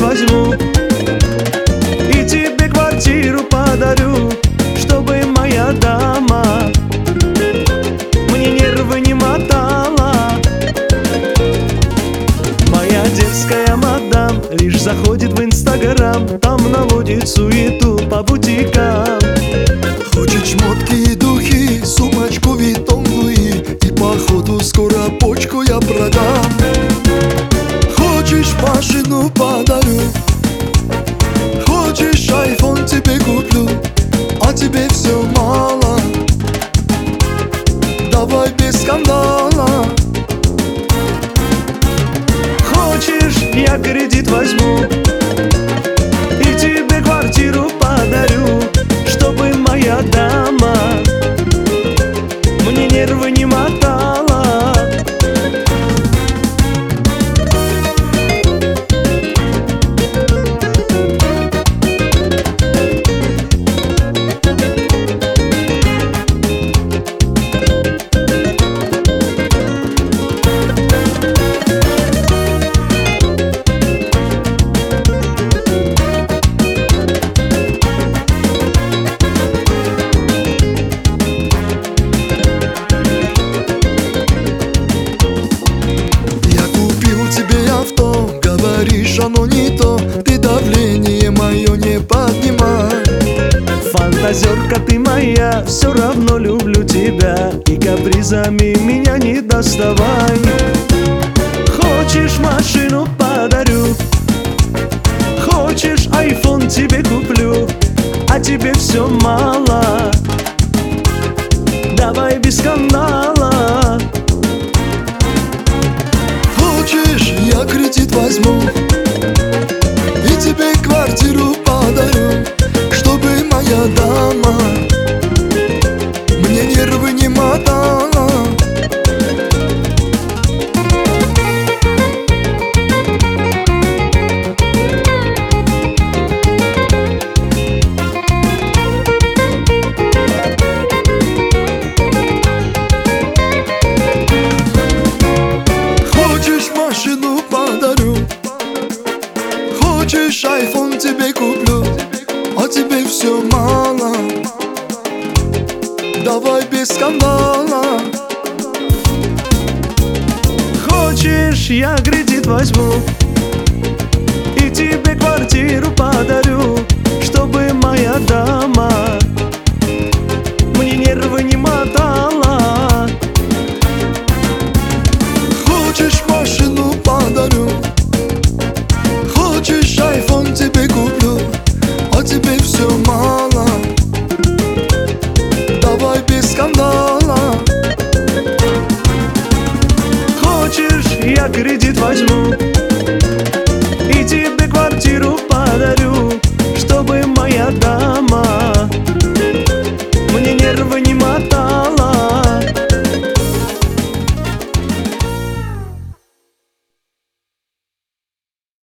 возьму и тебе квартиру подарю, чтобы моя дама мне нервы не мотала. Моя дерзкая мадам лишь заходит в Инстаграм, там наводит суету по бутикам. Хочет шмотки и духи, сумочку Виттон Луи, и походу скоро почку я продам. Хочешь, машину подарю, хочешь, айфон тебе куплю, а тебе все мало, давай без скандала. Хочешь, я кредит возьму и тебе квартиру подарю, чтобы моя дама мне нервы не мотала. Говоришь, оно не то, ты давление мое не поднимай. Фантазерка ты моя, все равно люблю тебя, и капризами меня не доставай. Хочешь, машину подарю, хочешь, айфон тебе куплю, а тебе все мало, давай без скандала. Хочешь, я кредит возьму и тебе квартиру подарю, чтобы моя дама мне нервы не мотала. Машину подарю, хочешь, айфон тебе куплю, а тебе все мало, давай без скандала. Хочешь, я кредит возьму и тебе квартиру подарю, чтобы моя дама мне нервы не мотала. Хочешь, машину подарю, хочешь, айфон тебе куплю, а тебе все мало, давай без скандала. Хочешь, я кредит возьму